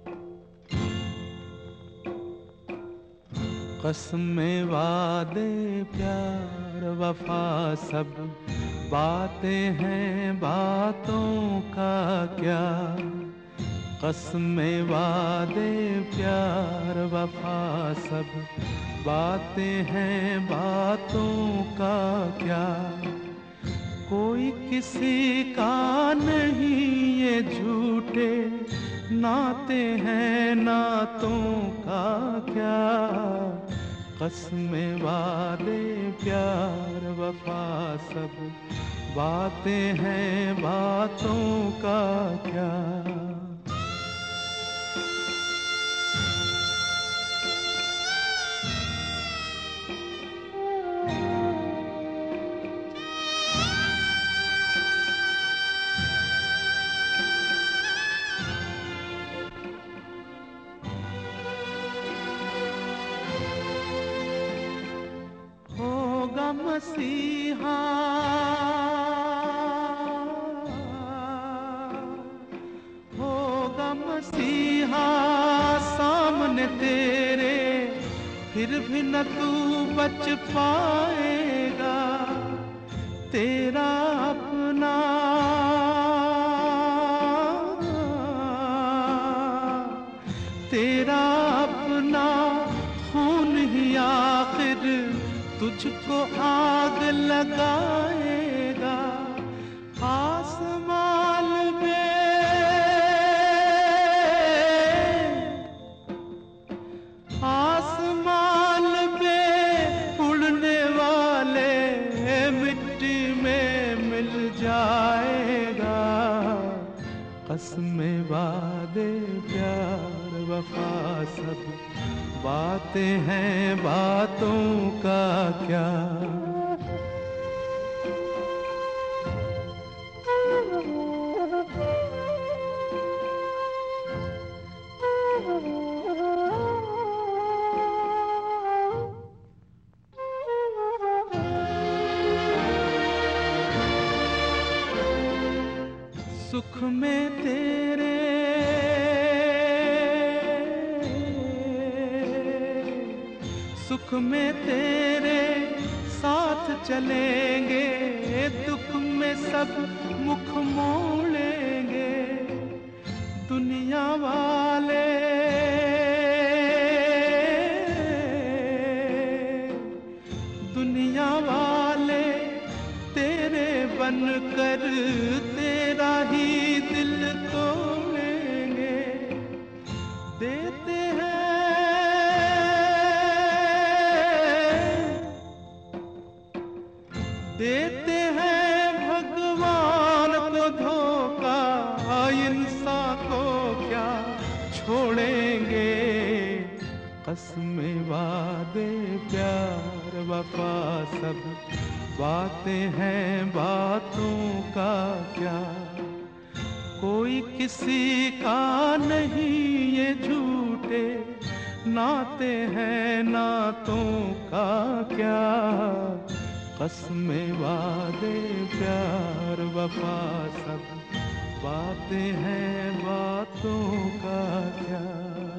कसमें वादे प्यार वफा सब बातें हैं, बातों का क्या। कसमें वादे प्यार वफा सब बातें हैं, बातों का क्या। कोई किसी का नहीं ये झूठे नाते हैं, नातों का क्या। कसमें वादे प्यार वफा सब बातें हैं, बातों का क्या। होगा मसीहा होगा मसीहा सामने तेरे, फिर भी न तू बच पाएगा। तेरा अपना तेरा अपना खून ही आखिर तुझको आग लगाएगा। आसमान में आसमान में उड़ने वाले मिट्टी में मिल जाएगा। कसमें वादे प्यार वफा सब बातें हैं, बातों का क्या। सुख में तेरे सुख में तेरे साथ चलेंगे, दुख में सब मुख मोड़ेंगे। दुनिया वाले दुनिया वाले तेरे बनकर तेरा ही दिल तोड़ेंगे। देते हैं भगवान को धोखा, इंसान को क्या छोड़ेंगे। कसमें वादे प्यार वफा सब बातें हैं, बातों का क्या। कोई किसी का नहीं ये झूठे नाते हैं, नातों का क्या। कसमें वादे प्यार वफा सब बातें हैं, बातों का क्या।